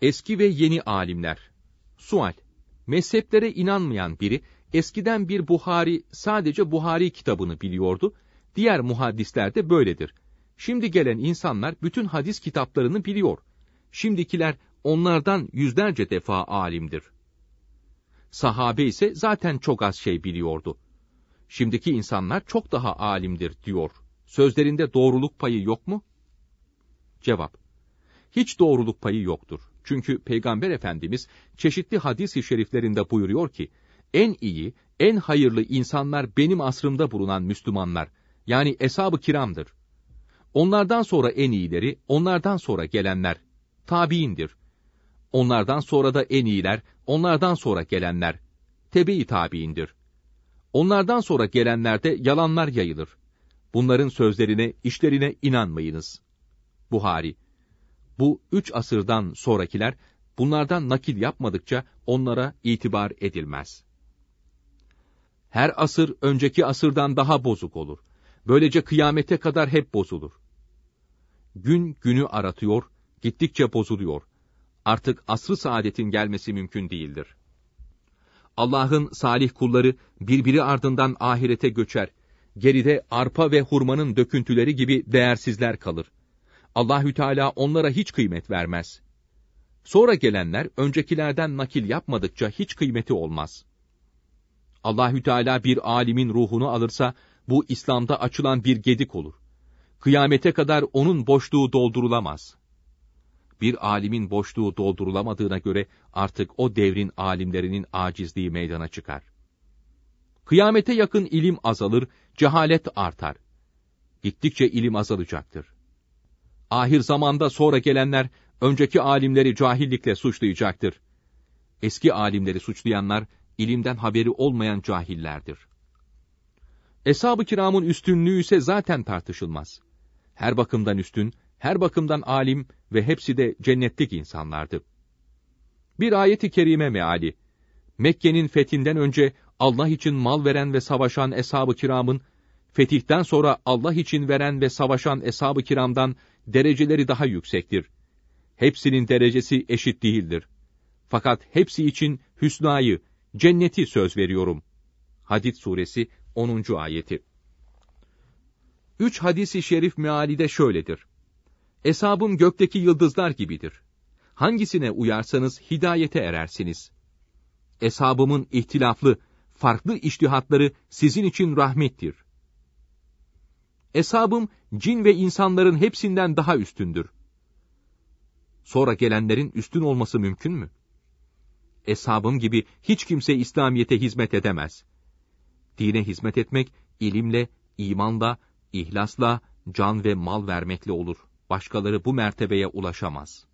Eski ve yeni alimler. Sual: Mezheplere inanmayan biri, eskiden bir Buhari, sadece Buhari kitabını biliyordu. Diğer muhaddisler de böyledir. Şimdi gelen insanlar bütün hadis kitaplarını biliyor. Şimdikiler onlardan yüzlerce defa alimdir. Sahabe ise zaten çok az şey biliyordu. Şimdiki insanlar çok daha alimdir diyor. Sözlerinde doğruluk payı yok mu? Cevap: Hiç doğruluk payı yoktur. Çünkü Peygamber Efendimiz çeşitli hadis-i şeriflerinde buyuruyor ki, en iyi, en hayırlı insanlar benim asrımda bulunan Müslümanlar, yani eshab-ı kiramdır. Onlardan sonra en iyileri, onlardan sonra gelenler, tabiindir. Onlardan sonra da en iyiler, onlardan sonra gelenler, tebe-i tabiindir. Onlardan sonra gelenlerde yalanlar yayılır. Bunların sözlerine, işlerine inanmayınız. Buhari. Bu 3 asırdan sonrakiler, bunlardan nakil yapmadıkça onlara itibar edilmez. Her asır önceki asırdan daha bozuk olur. Böylece kıyamete kadar hep bozulur. Gün günü aratıyor, gittikçe bozuluyor. Artık asr-ı saadetin gelmesi mümkün değildir. Allah'ın salih kulları birbiri ardından ahirete göçer. Geride arpa ve hurmanın döküntüleri gibi değersizler kalır. Allahü Teala onlara hiç kıymet vermez. Sonra gelenler öncekilerden nakil yapmadıkça hiç kıymeti olmaz. Allahü Teala bir alimin ruhunu alırsa bu İslam'da açılan bir gedik olur. Kıyamete kadar onun boşluğu doldurulamaz. Bir alimin boşluğu doldurulamadığına göre artık o devrin alimlerinin acizliği meydana çıkar. Kıyamete yakın ilim azalır, cehalet artar. Gittikçe ilim azalacaktır. Ahir zamanda sonra gelenler önceki alimleri cahillikle suçlayacaktır. Eski alimleri suçlayanlar ilimden haberi olmayan cahillerdir. Eshab-ı kiramın üstünlüğü ise zaten tartışılmaz. Her bakımdan üstün, her bakımdan alim ve hepsi de cennetlik insanlardı. Bir ayet-i kerime meali: Mekke'nin fethinden önce Allah için mal veren ve savaşan eshab-ı kiramın, fetihten sonra Allah için veren ve savaşan eshab-ı kiramdan dereceleri daha yüksektir. Hepsinin derecesi eşit değildir. Fakat hepsi için hüsnayı, cenneti söz veriyorum. Hadid suresi 10. ayeti. 3 hadis-i şerif meali de şöyledir: Eshabım gökteki yıldızlar gibidir. Hangisine uyarsanız hidayete erersiniz. Eshabımın ihtilaflı, farklı içtihatları sizin için rahmettir. Eshabım cin ve insanların hepsinden daha üstündür. Sonra gelenlerin üstün olması mümkün mü? Eshabım gibi hiç kimse İslamiyete hizmet edemez. Dine hizmet etmek, ilimle, imanla, ihlasla, can ve mal vermekle olur. Başkaları bu mertebeye ulaşamaz.